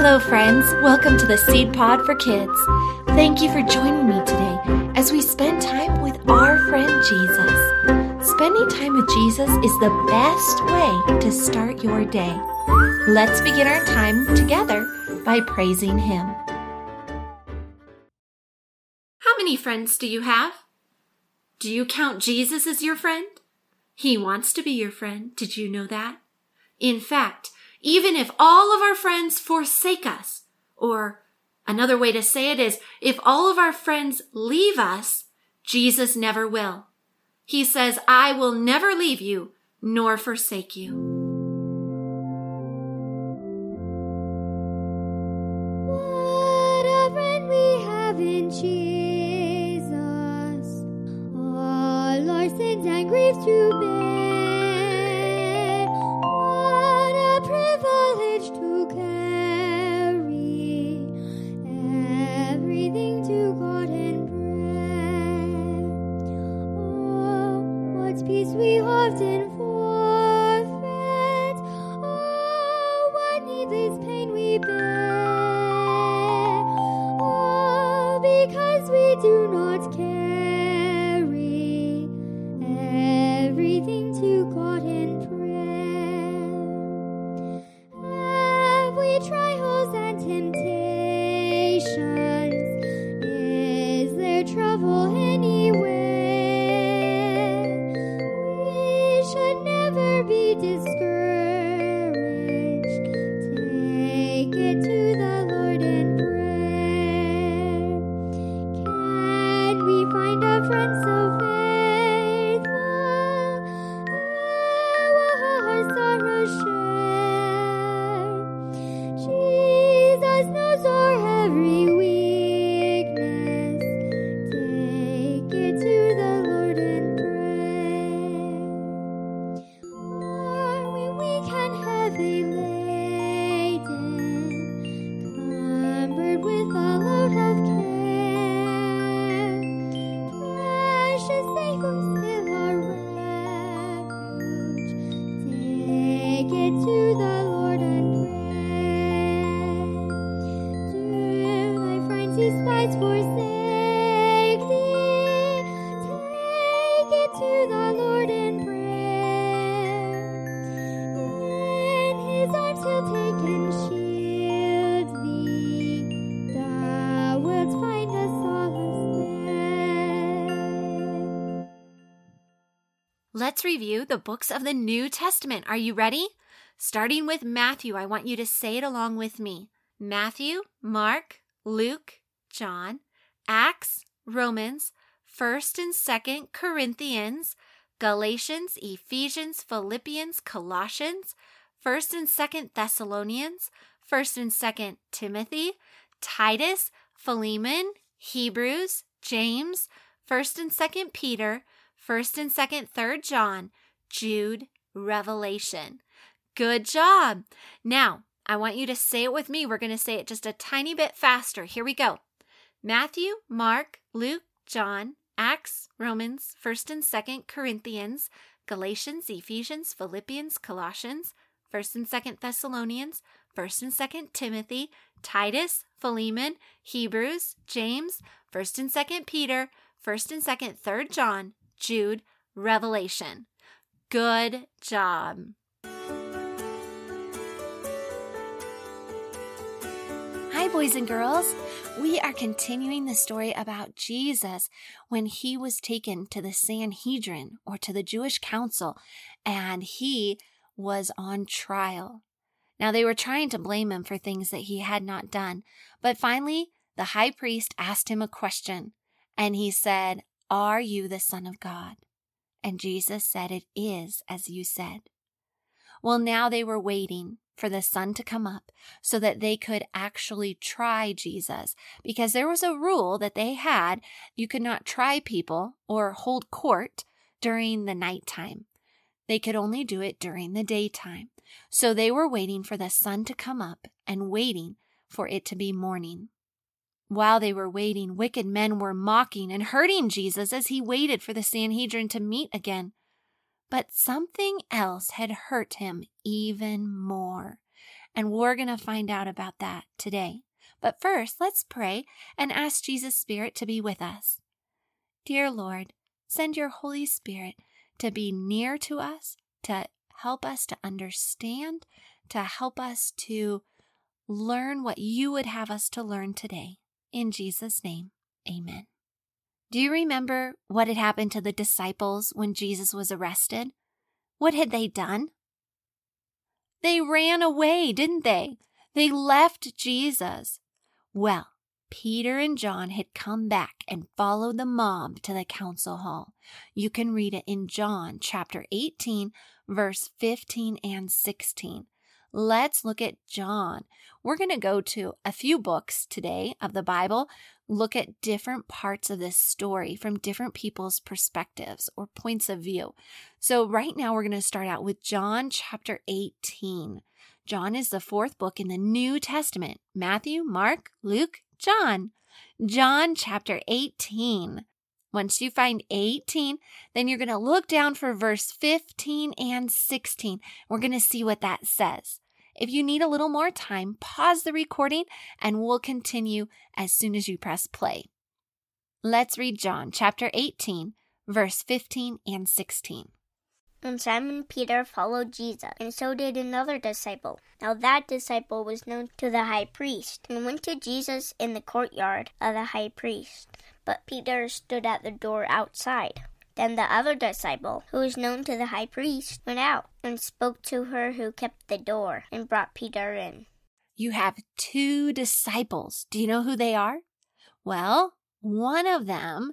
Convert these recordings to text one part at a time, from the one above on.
Hello, friends. Welcome to the Seed Pod for Kids. Thank you for joining me today as we spend time with our friend Jesus. Spending time with Jesus is the best way to start your day. Let's begin our time together by praising Him. How many friends do you have? Do you count Jesus as your friend? He wants to be your friend. Did you know that? In fact, even if all of our friends forsake us, or another way to say it is, if all of our friends leave us, Jesus never will. He says, I will never leave you nor forsake you. What a friend we have in Jesus, all our sins and griefs to bear. Privilege to carry everything to God in prayer. Oh, what peace we often forfeit. Oh, what needless pain we bear. Oh, because we do not carry everything to God in prayer. Trials and temptations, is there trouble anywhere? We should never be discouraged. Take it to the Lord in prayer. Can we find a friend so faithful who our sorrows share? Jesus knows our every weakness. Take it to the Lord in prayer. Or when we can heavy laden, cumbered with a load of care, precious they who still are refuge. Take it to the Lord in prayer. Despise forsake thee, take it to the Lord in prayer. In His arms He'll take and shield thee, thou wilt find a solace there. Let's review the books of the New Testament. Are you ready? Starting with Matthew, I want you to say it along with me. Matthew, Mark, Luke, John, Acts, Romans, 1st and 2nd Corinthians, Galatians, Ephesians, Philippians, Colossians, 1st and 2nd Thessalonians, 1st and 2nd Timothy, Titus, Philemon, Hebrews, James, 1st and 2nd Peter, 1st and 2nd, 3rd John, Jude, Revelation. Good job. Now, I want you to say it with me. We're going to say it just a tiny bit faster. Here we go. Matthew, Mark, Luke, John, Acts, Romans, 1st and 2nd Corinthians, Galatians, Ephesians, Philippians, Colossians, 1st and 2nd Thessalonians, 1st and 2nd Timothy, Titus, Philemon, Hebrews, James, 1st and 2nd Peter, 1st and 2nd, 3rd John, Jude, Revelation. Good job. Hi, boys and girls. We are continuing the story about Jesus when he was taken to the Sanhedrin, or to the Jewish council, and he was on trial. Now, they were trying to blame him for things that he had not done, but finally, the high priest asked him a question, and he said, "Are you the Son of God?" And Jesus said, "It is as you said." Well, now they were waiting for the sun to come up so that they could actually try Jesus, because there was a rule that they had. You could not try people or hold court during the nighttime. They could only do it during the daytime. So they were waiting for the sun to come up and waiting for it to be morning. While they were waiting, wicked men were mocking and hurting Jesus as he waited for the Sanhedrin to meet again. But something else had hurt him even more, And we're going to find out about that today. But first, let's pray and ask Jesus' Spirit to be with us. Dear Lord, send your Holy Spirit to be near to us, to help us to understand, to help us to learn what you would have us to learn today. In Jesus' name, amen. Do you remember what had happened to the disciples when Jesus was arrested? What had they done? They ran away, didn't they? They left Jesus. Well, Peter and John had come back and followed the mob to the council hall. You can read it in John chapter 18, verse 15 and 16. Let's look at John. We're going to go to a few books today of the Bible, look at different parts of this story from different people's perspectives or points of view. So right now we're going to start out with John chapter 18. John is the fourth book in the New Testament. Matthew, Mark, Luke, John. John chapter 18. Once you find 18, then you're going to look down for verse 15 and 16. We're going to see what that says. If you need a little more time, pause the recording and we'll continue as soon as you press play. Let's read John chapter 18, verse 15 and 16. And Simon Peter followed Jesus, and so did another disciple. Now that disciple was known to the high priest, and went to Jesus in the courtyard of the high priest. But Peter stood at the door outside. Then the other disciple, who was known to the high priest, went out and spoke to her who kept the door, and brought Peter in. You have two disciples. Do you know who they are? Well, one of them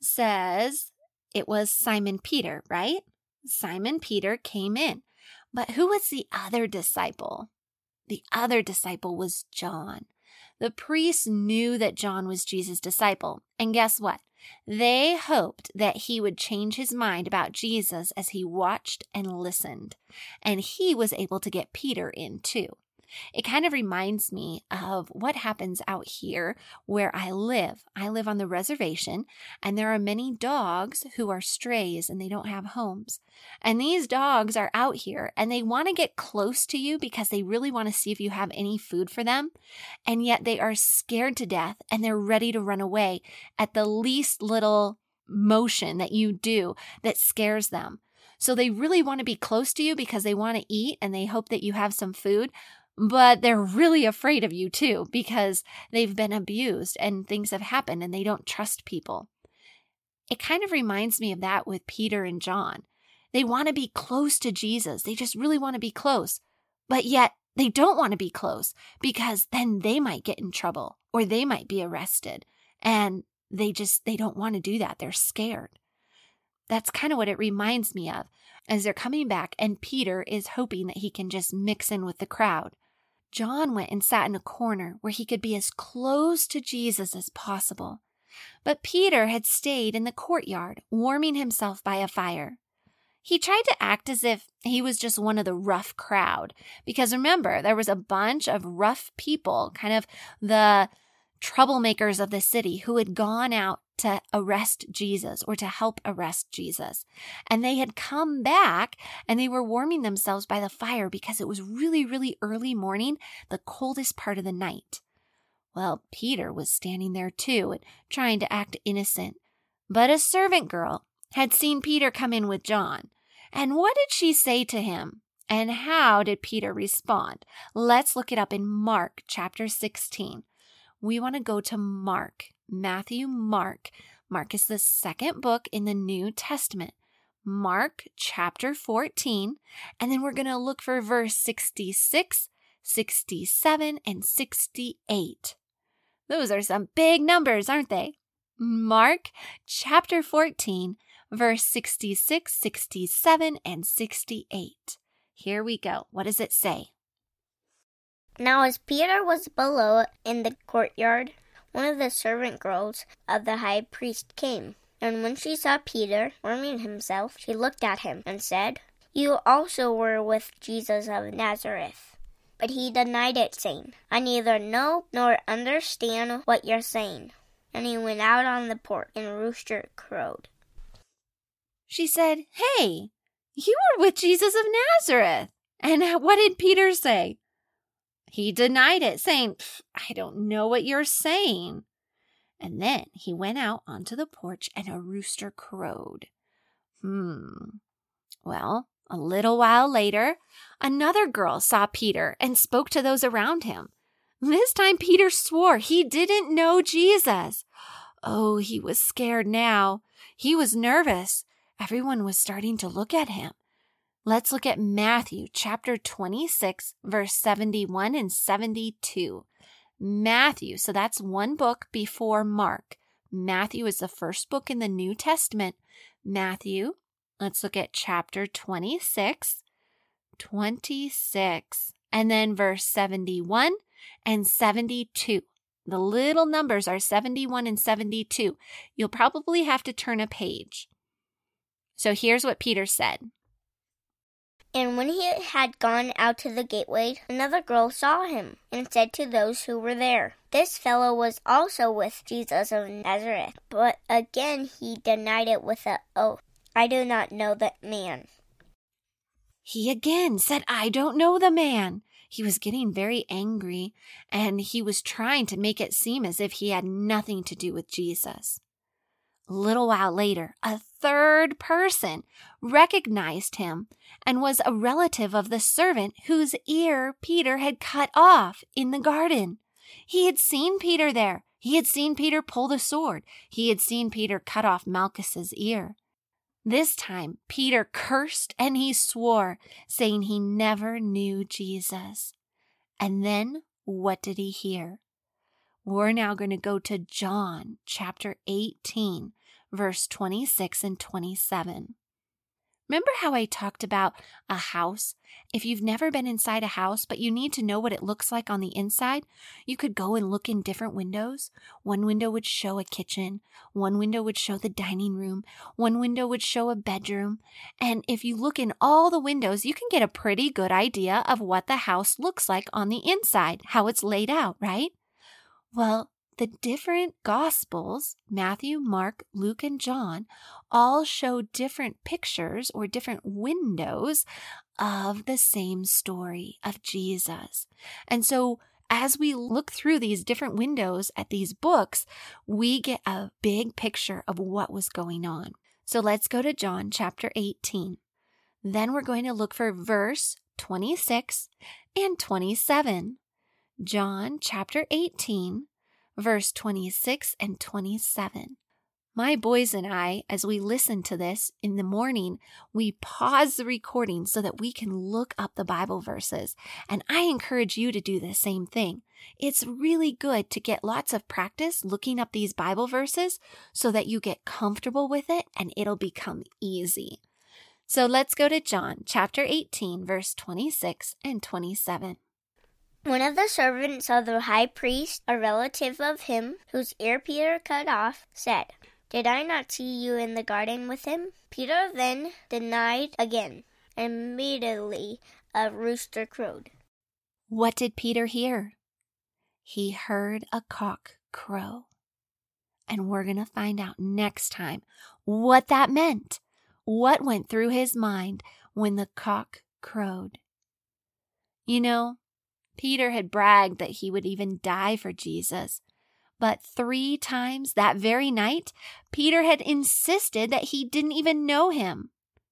says it was Simon Peter, right? Simon Peter came in. But who was the other disciple? The other disciple was John. The priests knew that John was Jesus' disciple. And guess what? They hoped that he would change his mind about Jesus as he watched and listened. And he was able to get Peter in too. It kind of reminds me of what happens out here where I live. I live on the reservation, and there are many dogs who are strays and they don't have homes. And these dogs are out here and they want to get close to you because they really want to see if you have any food for them. And yet they are scared to death and they're ready to run away at the least little motion that you do that scares them. So they really want to be close to you because they want to eat and they hope that you have some food. But they're really afraid of you too because they've been abused and things have happened and they don't trust people. It kind of reminds me of that with Peter and John. They want to be close to Jesus. They just really want to be close. But yet they don't want to be close because then they might get in trouble or they might be arrested. And they don't want to do that. They're scared. That's kind of what it reminds me of as they're coming back and Peter is hoping that he can just mix in with the crowd. John went and sat in a corner where he could be as close to Jesus as possible. But Peter had stayed in the courtyard, warming himself by a fire. He tried to act as if he was just one of the rough crowd, because remember, there was a bunch of rough people, kind of the troublemakers of the city who had gone out to arrest Jesus or to help arrest Jesus. And they had come back and they were warming themselves by the fire because it was really, really early morning, the coldest part of the night. Well, Peter was standing there too and trying to act innocent. But a servant girl had seen Peter come in with John. And what did she say to him? And how did Peter respond? Let's look it up in Mark chapter 16. We want to go to Mark. Matthew, Mark. Mark is the second book in the New Testament. Mark chapter 14. And then we're going to look for verse 66, 67, and 68. Those are some big numbers, aren't they? Mark chapter 14, verse 66, 67, and 68. Here we go. What does it say? Now as Peter was below in the courtyard, one of the servant girls of the high priest came. And when she saw Peter warming himself, she looked at him and said, "You also were with Jesus of Nazareth." But he denied it, saying, "I neither know nor understand what you're saying." And he went out on the porch, and a rooster crowed. She said, "Hey, you were with Jesus of Nazareth." And what did Peter say? He denied it, saying, I don't know what you're saying. And then he went out onto the porch and a rooster crowed. Well, a little while later, another girl saw Peter and spoke to those around him. This time Peter swore he didn't know Jesus. Oh, he was scared now. He was nervous. Everyone was starting to look at him. Let's look at Matthew chapter 26, verse 71 and 72. Matthew, so that's one book before Mark. Matthew is the first book in the New Testament. Matthew, let's look at chapter 26, and then verse 71 and 72. The little numbers are 71 and 72. You'll probably have to turn a page. So here's what Peter said. And when he had gone out to the gateway, another girl saw him and said to those who were there, This fellow was also with Jesus of Nazareth. But again he denied it with an oath. I do not know that man. He again said, I don't know the man. He was getting very angry, and he was trying to make it seem as if he had nothing to do with Jesus. A little while later, a third person recognized him and was a relative of the servant whose ear Peter had cut off in the garden. He had seen Peter there. He had seen Peter pull the sword. He had seen Peter cut off Malchus's ear. This time, Peter cursed and he swore, saying he never knew Jesus. And then, what did he hear? We're now going to go to John chapter 18, verse 26 and 27. Remember how I talked about a house? If you've never been inside a house, but you need to know what it looks like on the inside, you could go and look in different windows. One window would show a kitchen. One window would show the dining room. One window would show a bedroom. And if you look in all the windows, you can get a pretty good idea of what the house looks like on the inside, how it's laid out, right? Well, the different Gospels, Matthew, Mark, Luke, and John, all show different pictures or different windows of the same story of Jesus. And so as we look through these different windows at these books, we get a big picture of what was going on. So let's go to John chapter 18. Then we're going to look for verse 26 and 27. John chapter 18, verse 26 and 27. My boys and I, as we listen to this in the morning, we pause the recording so that we can look up the Bible verses. And I encourage you to do the same thing. It's really good to get lots of practice looking up these Bible verses so that you get comfortable with it and it'll become easy. So let's go to John chapter 18, verse 26 and 27. One of the servants of the high priest, a relative of him whose ear Peter cut off, said, Did I not see you in the garden with him? Peter then denied again. Immediately a rooster crowed. What did Peter hear? He heard a cock crow. And we're going to find out next time what that meant. What went through his mind when the cock crowed? You know, Peter had bragged that he would even die for Jesus. But 3 times that very night, Peter had insisted that he didn't even know him.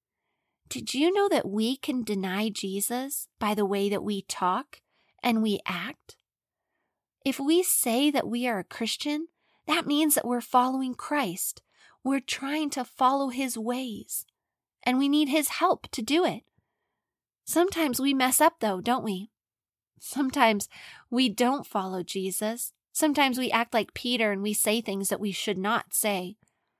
Did you know that we can deny Jesus by the way that we talk and we act? If we say that we are a Christian, that means that we're following Christ. We're trying to follow his ways, and we need his help to do it. Sometimes we mess up though, don't we? Sometimes we don't follow Jesus. Sometimes we act like Peter and we say things that we should not say.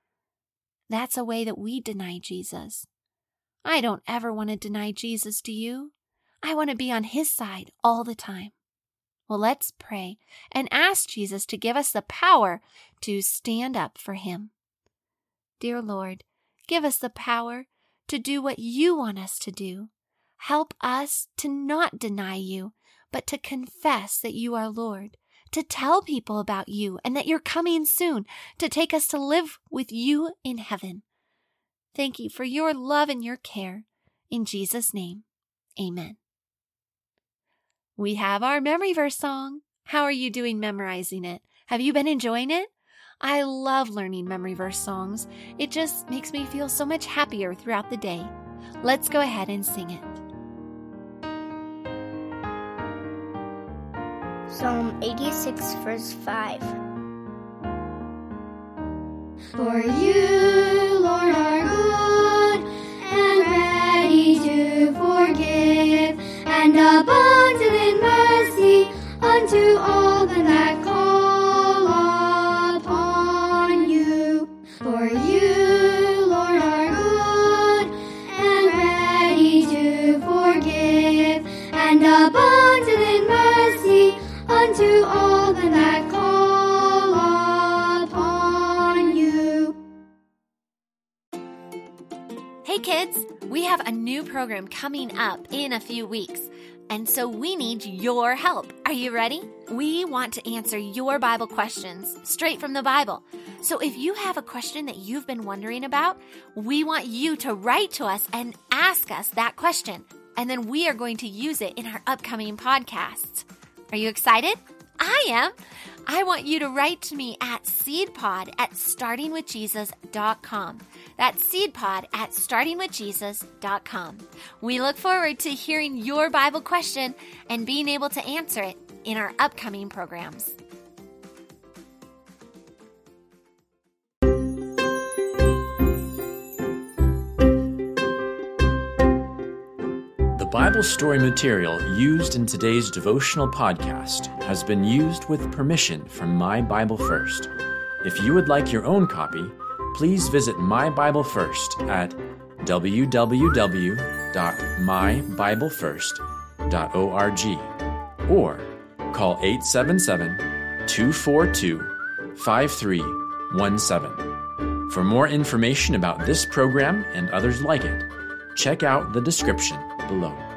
That's a way that we deny Jesus. I don't ever want to deny Jesus, do you? I want to be on his side all the time. Well, let's pray and ask Jesus to give us the power to stand up for him. Dear Lord, give us the power to do what you want us to do. Help us to not deny you, but to confess that you are Lord, to tell people about you and that you're coming soon to take us to live with you in heaven. Thank you for your love and your care. In Jesus' name, amen. we have our memory verse song. How are you doing memorizing it? Have you been enjoying it? I love learning memory verse songs. It just makes me feel so much happier throughout the day. Let's go ahead and sing it. Psalm 86, verse 5. For you, Lord, are good and ready to forgive, and abundant in mercy unto all them that call upon you. For you, Lord, are good and ready to forgive, and abundant in mercy unto all them that call upon you. Hey kids, we have a new program coming up in a few weeks, and so we need your help. Are you ready? We want to answer your Bible questions straight from the Bible. So if you have a question that you've been wondering about, we want you to write to us and ask us that question, and then we are going to use it in our upcoming podcasts. Are you excited? I am. I want you to write to me at seedpod@startingwithjesus.com. That's seedpod@startingwithjesus.com. We look forward to hearing your Bible question and being able to answer it in our upcoming programs. The Bible story material used in today's devotional podcast has been used with permission from My Bible First. If you would like your own copy, please visit My Bible First at www.mybiblefirst.org or call 877-242-5317. For more information about this program and others like it, check out the description below.